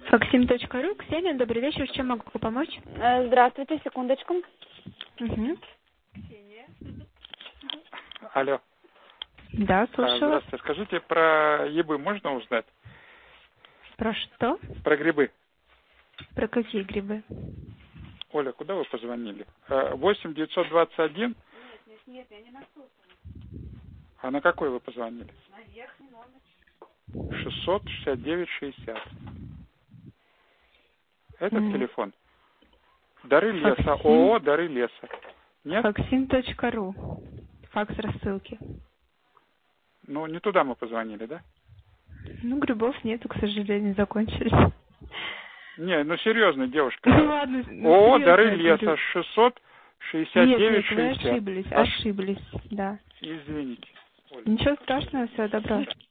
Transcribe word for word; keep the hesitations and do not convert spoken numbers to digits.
Фоксим точка ру, Ксения, добрый вечер, чем могу помочь? Здравствуйте, секундочку. Угу. Алло. Да, А, слушаю. Здравствуйте. Скажите, про ебы можно узнать? Про что? Про грибы. Про какие грибы? Оля, куда вы позвонили? восемь девятьсот двадцать один? Нет, нет, нет, я не на сотовом. А на какой вы позвонили? На верхний номер. шестьсот шестьдесят девять шестьдесят. Этот М. телефон? Дары леса. Фоксим. ООО Дары леса. Нет? Фоксим точка ру. Факс рассылки. Ну, не туда мы позвонили, да? Ну, грибов нету, к сожалению, закончились. Не, ну серьезно, девушка. Ну ладно. ну, ООО серьезно Дары я леса. говорю. шестьсот шестьдесят девять Нет, нет, вы шестьдесят. ошиблись, Аш- ошиблись, да. Извините. Оля. Ничего страшного, всего доброго.